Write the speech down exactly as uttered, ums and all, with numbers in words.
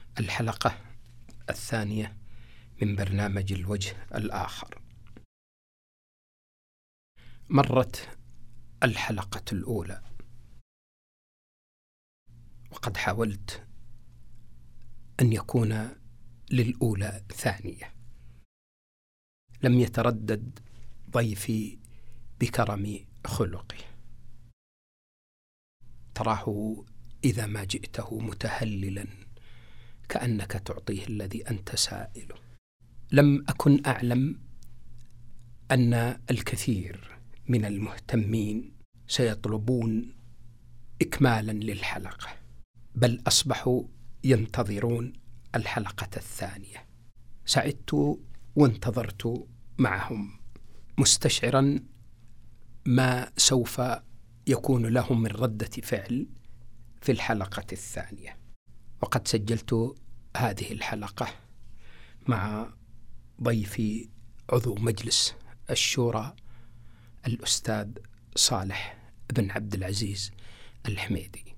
الحلقة الثانية من برنامج الوجه الآخر. مرت الحلقة الأولى وقد حاولت أن يكون للأولى ثانية. لم يتردد ضيفي بكرم خلقه، تراه إذا ما جئته متهللا كأنك تعطيه الذي أنت سائله. لم أكن أعلم أن الكثير من المهتمين سيطلبون إكمالا للحلقة، بل أصبحوا ينتظرون الحلقة الثانية. سعدت وانتظرت معهم مستشعرا ما سوف يكون لهم من ردة فعل في الحلقة الثانية. وقد سجلت هذه الحلقة مع ضيفي عضو مجلس الشورى الأستاذ صالح بن عبد العزيز الحميدي.